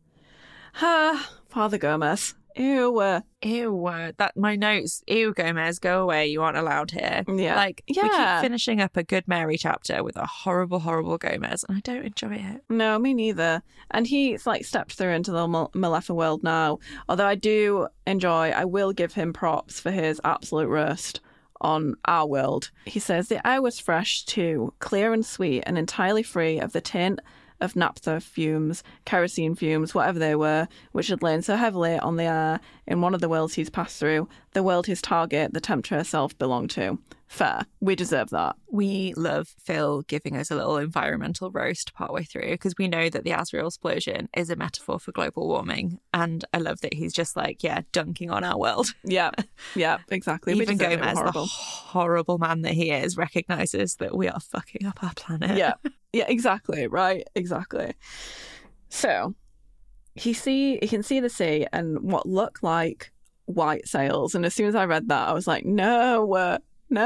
Father Gomez. Ew. That my notes. Ew, Gomez, go away. You aren't allowed here. Yeah. Like, we keep finishing up a good Mary chapter with a horrible, horrible Gomez, and I don't enjoy it. No, me neither. And he's like stepped through into the Malefa world now. Although I will give him props for his absolute roast on our world. He says, the air was fresh too, clear and sweet, and entirely free of the taint of naphtha fumes, kerosene fumes, whatever they were, which had lain so heavily on the air in one of the worlds he's passed through, the world his target, the Tempter herself, belonged to. Fair. We deserve that. We love Phil giving us a little environmental roast partway through, because we know that the Asriel explosion is a metaphor for global warming. And I love that he's just like, dunking on our world. Yeah, exactly. Even Gomez, the horrible man that he is, recognises that we are fucking up our planet. Yeah, exactly. Right, exactly. So he can see the sea and what look like white sails. And as soon as I read that, I was like, no.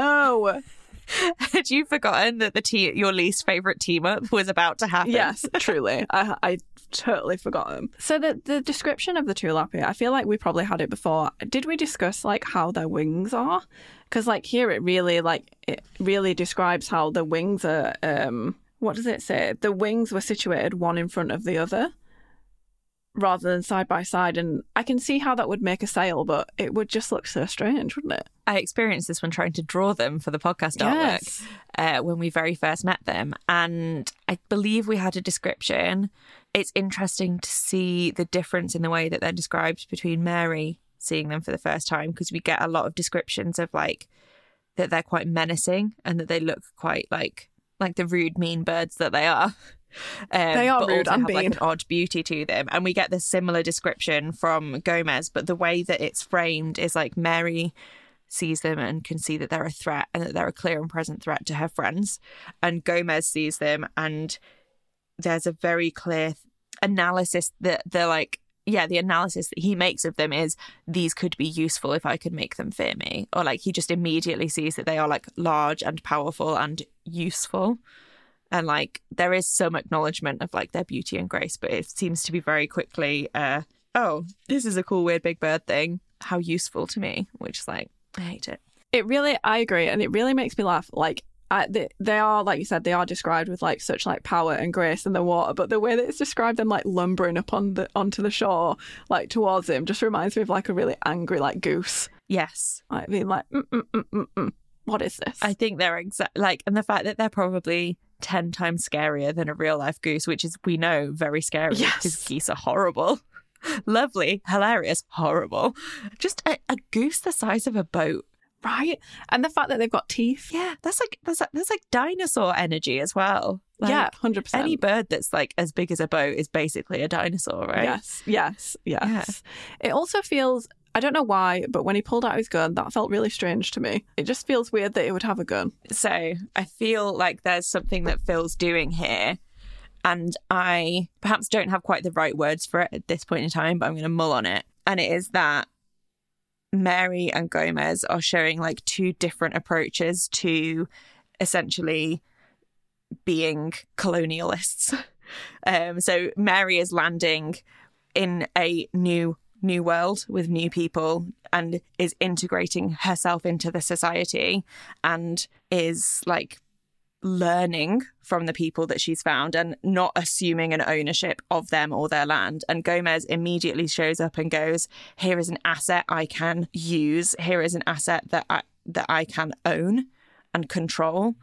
Had you forgotten that your least favourite team up was about to happen? Yes, truly. I totally forgot them. So the description of the Tulapi, I feel like we probably had it before. Did we discuss like how their wings are? Because like here it really describes how the wings are. What does it say? The wings were situated one in front of the other, rather than side by side. And I can see how that would make a sail, but it would just look so strange, wouldn't it? I experienced this when trying to draw them for the podcast artwork when we very first met them. And I believe we had a description. It's interesting to see the difference in the way that they're described between Mary seeing them for the first time, because we get a lot of descriptions of like that they're quite menacing and that they look quite like the rude, mean birds that they are. They are but rude also and have mean. like an odd beauty to them. And we get this similar description from Gomez, but the way that it's framed is like Mary sees them and can see that they're a threat and that they're a clear and present threat to her friends. And Gomez sees them and there's a very clear analysis that they're like, the analysis that he makes of them is, these could be useful if I could make them fear me. Or like he just immediately sees that they are like large and powerful and useful. And like there is some acknowledgement of like their beauty and grace, but it seems to be very quickly, this is a cool, weird, big bird thing. How useful to me, which is like, I hate it. I agree. And it really makes me laugh. Like they are, like you said, they are described with like such like power and grace in the water, but the way that it's described them like lumbering up onto the shore, like towards him, just reminds me of like a really angry like goose. Yes. Like being like, what is this? I think they're and the fact that they're probably 10 times scarier than a real life goose, which is, we know, very scary because geese are horrible. Lovely, hilarious, horrible. Just a goose the size of a boat. Right? And the fact that they've got teeth. Yeah, that's like dinosaur energy as well. Like, yeah, 100%. Any bird that's like as big as a boat is basically a dinosaur, right? Yes. Yeah. It also feels, I don't know why, but when he pulled out his gun, that felt really strange to me. It just feels weird that he would have a gun. So I feel like there's something that Phil's doing here, and I perhaps don't have quite the right words for it at this point in time, but I'm going to mull on it. And it is that Mary and Gomez are showing like two different approaches to essentially being colonialists. So Mary is landing in a new world with new people and is integrating herself into the society and is like learning from the people that she's found and not assuming an ownership of them or their land. And Gomez immediately shows up and goes, here is an asset I can use. Here is an asset that I can own and control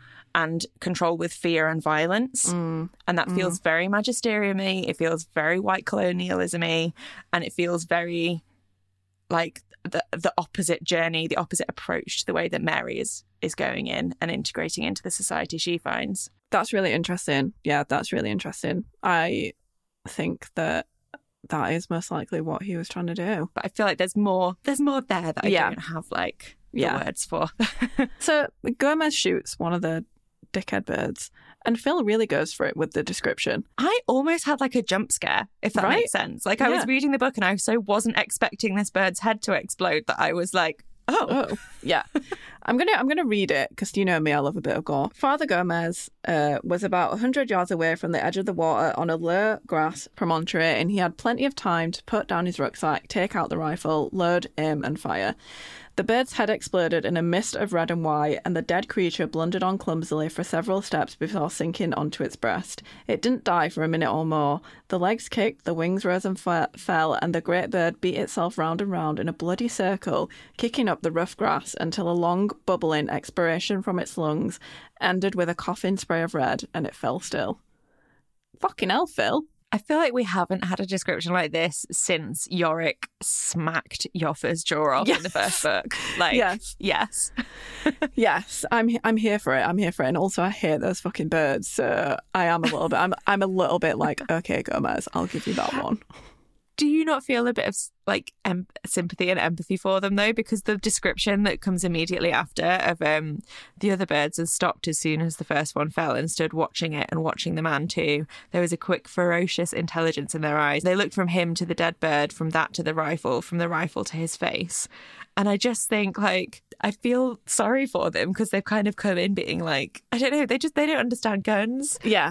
with fear and violence. And that feels very magisterium-y. It feels very white colonialism-y, and it feels very like the opposite journey, the opposite approach to the way that Mary is going in and integrating into the society she finds. That's really interesting. Yeah, that's really interesting. I think that is most likely what he was trying to do. But I feel like there's more there that I don't have like the words for. So Gomez shoots one of the dickhead birds, and Phil really goes for it with the description. I almost had like a jump scare, if that makes sense. Like I was reading the book and I so wasn't expecting this bird's head to explode that I was like, oh. Yeah. I'm gonna read it because you know me, I love a bit of gore. Father Gomez was about 100 yards away from the edge of the water on a low grass promontory, and he had plenty of time to put down his rucksack, take out the rifle, load, aim, and fire. The bird's head exploded in a mist of red and white, and the dead creature blundered on clumsily for several steps before sinking onto its breast. It didn't die for a minute or more. The legs kicked, the wings rose and fell, and the great bird beat itself round and round in a bloody circle, kicking up the rough grass until a long, bubbling expiration from its lungs ended with a coughing spray of red, and it fell still. Fucking hell, Phil. I feel like we haven't had a description like this since Yorick smacked Yoffa's jaw off in the first book. Like, yes. Yes, I'm here for it. I'm here for it. And also, I hate those fucking birds. So I am a little bit. I'm a little bit like, okay, Gomez, I'll give you that one. Do you not feel a bit of like sympathy and empathy for them though? Because the description that comes immediately after of the other birds had stopped as soon as the first one fell and stood watching it and watching the man too. There was a quick, ferocious intelligence in their eyes. They looked from him to the dead bird, from that to the rifle, from the rifle to his face. And I just think like, I feel sorry for them because they've kind of come in being like, I don't know, they don't understand guns. Yeah.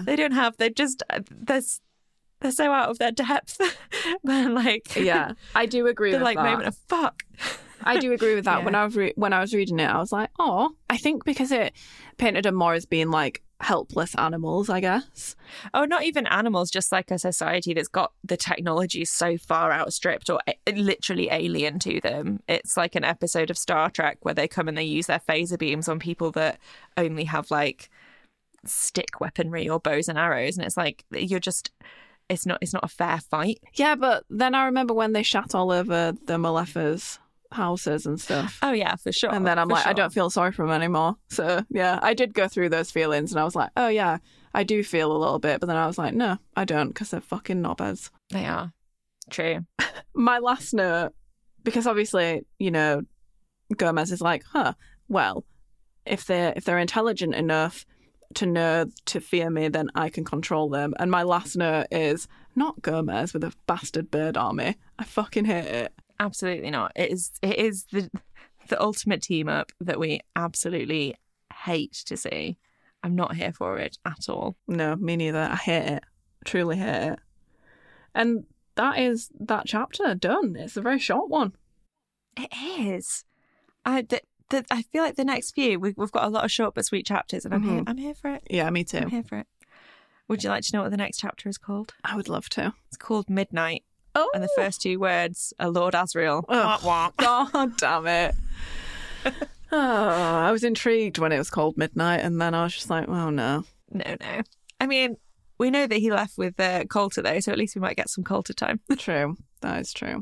They're so out of their depth. But like, yeah, I do agree with the like that. moment of fuck. I do agree with that. Yeah. When I was reading it, I was like, oh, I think because it painted them more as being like helpless animals, I guess. Oh, not even animals, just like a society that's got the technology so far outstripped or literally alien to them. It's like an episode of Star Trek where they come and they use their phaser beams on people that only have like stick weaponry or bows and arrows, and it's like you're just. It's not a fair fight. Yeah, but then I remember when they shat all over the Malefas' houses and stuff. Oh, yeah, for sure. And then I'm like, I don't feel sorry for them anymore. So, yeah, I did go through those feelings and I was like, oh, yeah, I do feel a little bit. But then I was like, no, I don't, because they're fucking knobheads. They are. True. My last note, because obviously, you know, Gomez is like, well, if they're intelligent enough to know to fear me, then I can control them. And my last note is not Gomez with a bastard bird army. I fucking hate it. Absolutely not. It is the ultimate team up that we absolutely hate to see. I'm not here for it at all. No, me neither. I hate it. Truly hate it. And that is that chapter done. It's a very short one. It is. I feel like the next few, we've got a lot of short but sweet chapters, and I'm here for it. Yeah, me too. I'm here for it. Would you like to know what the next chapter is called? I would love to. It's called Midnight. Oh. And the first two words are Lord Asriel. Oh, God damn it. I was intrigued when it was called Midnight, and then I was just like, oh no. No. I mean, we know that he left with Coulter though, so at least we might get some Coulter time. True. That is true.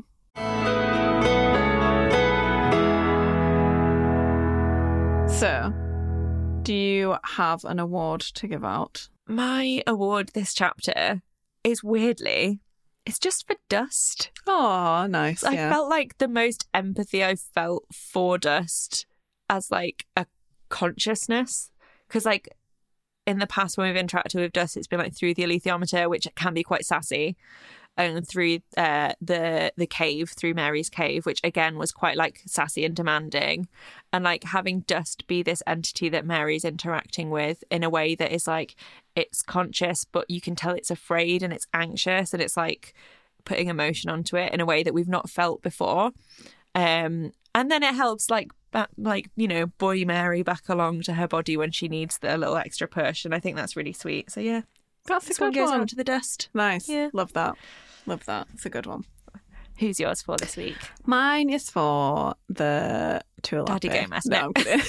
So, do you have an award to give out? My award this chapter is weirdly, it's just for Dust. Oh, nice. I yeah. felt like the most empathy I felt for Dust as like a consciousness. Because like in the past when we've interacted with Dust, it's been like through the alethiometer, which can be quite sassy, and through the cave, through Mary's cave, which again was quite like sassy and demanding. And like having Dust be this entity that Mary's interacting with in a way that is like, it's conscious, but you can tell it's afraid and it's anxious and it's like putting emotion onto it in a way that we've not felt before. And then it helps like buoy Mary back along to her body when she needs the little extra push. And I think that's really sweet. So yeah, That's this a one good goes one. out to the Dust. Nice. Yeah. Love that. It's a good one. Who's yours for this week? Mine is for the Tualapi. Daddy Gomez. No, I'm kidding.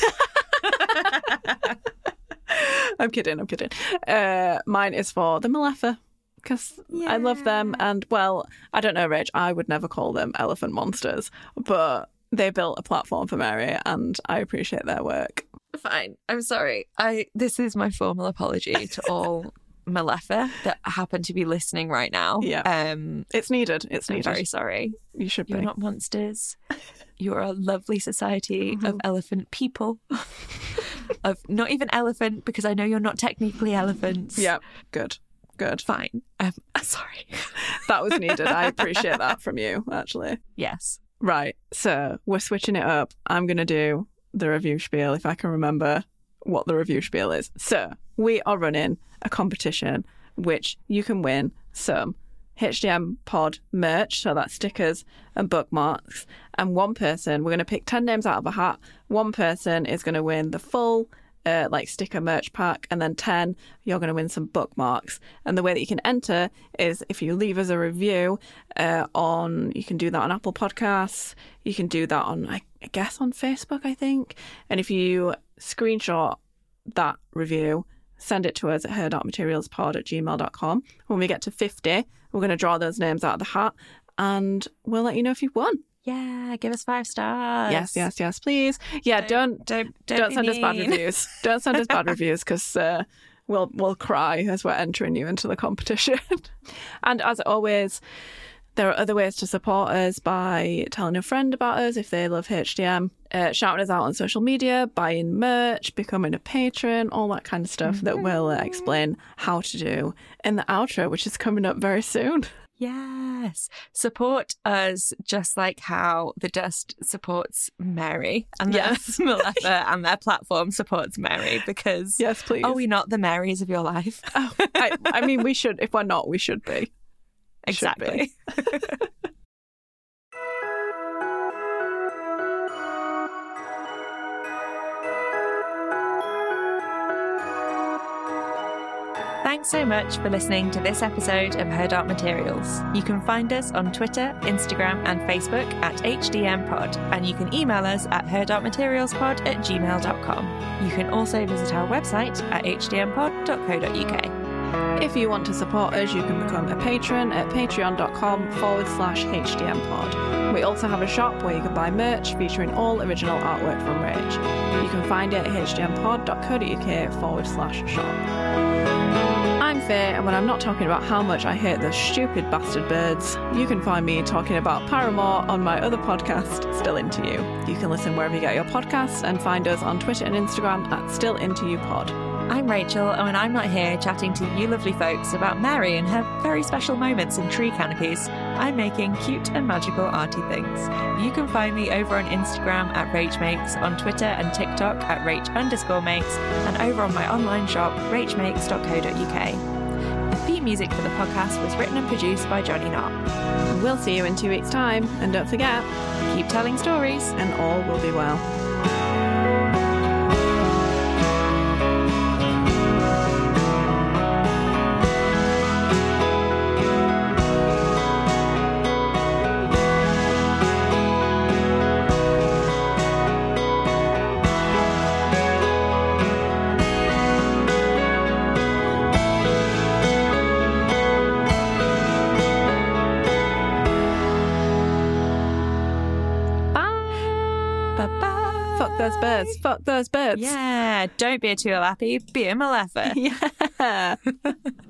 I'm kidding. Mine is for the Malefa, because I love them. And, well, I don't know, Rach, I would never call them elephant monsters, but they built a platform for Mary and I appreciate their work. Fine. I'm sorry. This is my formal apology to all Malefa that happen to be listening right now. Yeah. It's needed. I'm very sorry. You should You're be. not monsters. You're a lovely society of elephant people. Of not even elephant, because I know you're not technically elephants. Yeah. Good. Fine. Sorry. That was needed. I appreciate that from you, actually. Yes. Right. So we're switching it up. I'm going to do the review spiel if I can remember what the review spiel is. So we are running a competition which you can win some HDM Pod merch, so that's stickers and bookmarks, and one person, we're going to pick 10 names out of a hat, one person is going to win the full sticker merch pack, and then 10 you're going to win some bookmarks. And the way that you can enter is if you leave us a review you can do that on Apple Podcasts, you can do that on I guess on Facebook, I think, and if you screenshot that review, send it to us at her.materialspod@gmail.com. When we get to 50, we're going to draw those names out of the hat and we'll let you know if you've won. Yeah, give us 5 stars. Yes, please. Yeah, don't send us bad mean. reviews. Don't send us bad reviews, because we'll cry as we're entering you into the competition. And as always, there are other ways to support us by telling a friend about us if they love HDM, shouting us out on social media, buying merch, becoming a patron, all that kind of stuff that we'll explain how to do in the outro, which is coming up very soon. Yes. Support us just like how the Dust supports Mary and Yes. Malefa and their platform supports Mary, because Yes, please. are we not the Marys of your life? Oh, I mean, we should. If we're not, we should be. Exactly. Thanks so much for listening to this episode of Her Dark Materials. You can find us on Twitter, Instagram and Facebook at HDMPod, and you can email us at herdarkmaterialspod@gmail.com. You can also visit our website at hdmpod.co.uk. If you want to support us, you can become a patron at patreon.com/HDMpod. We also have a shop where you can buy merch featuring all original artwork from Rach. You can find it at hdmpod.co.uk/shop. I'm Faye, and when I'm not talking about how much I hate those stupid bastard birds, you can find me talking about Paramore on my other podcast, Still Into You. You can listen wherever you get your podcasts and find us on Twitter and Instagram at StillIntoYouPod. I'm Rachel, and when I'm not here chatting to you lovely folks about Mary and her very special moments in tree canopies, I'm making cute and magical arty things. You can find me over on Instagram at RachMakes, on Twitter and TikTok at Rach_makes, and over on my online shop, rachmakes.co.uk. The theme music for the podcast was written and produced by Johnny Knott. We'll see you in 2 weeks' time, and don't forget, Keep telling stories. and all will be well. those birds. Fuck those birds. Yeah, don't be a Tualapi, be a Malefa. Yeah.